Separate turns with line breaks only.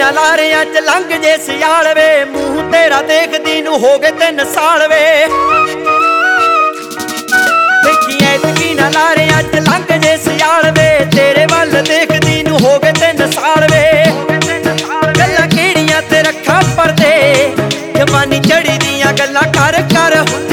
ਨਾ ਲਾਰਿਆਂ ਚ ਲੰਘ ਜੇ ਸਿਆਲ ਵੇ, ਮੂੰਹ ਤੇਰਾ ਦੇਖਦੀ ਨੂੰ ਹੋ ਗਏ 3 ਸਾਲ ਵੇ। ਵੇਖੀ ਐਤਕੀ ਨਾ ਲਾਰਿਆਂ ਚ ਲੰਘ ਜੇ ਸਿਆਲ ਵੇ, ਤੇਰੇ ਵੱਲ ਦੇਖਦੀ ਨੂੰ ਹੋ ਗਏ 3 ਸਾਲ ਵੇ। ਗੱਲਾਂ ਕਿਹੜੀਆਂ ਤੇ ਰੱਖਾਂ ਪਰਦੇ, ਜਵਾਨੀ ਚੜੀ ਦੀਆਂ ਗੱਲਾਂ ਕਰ ਕਰ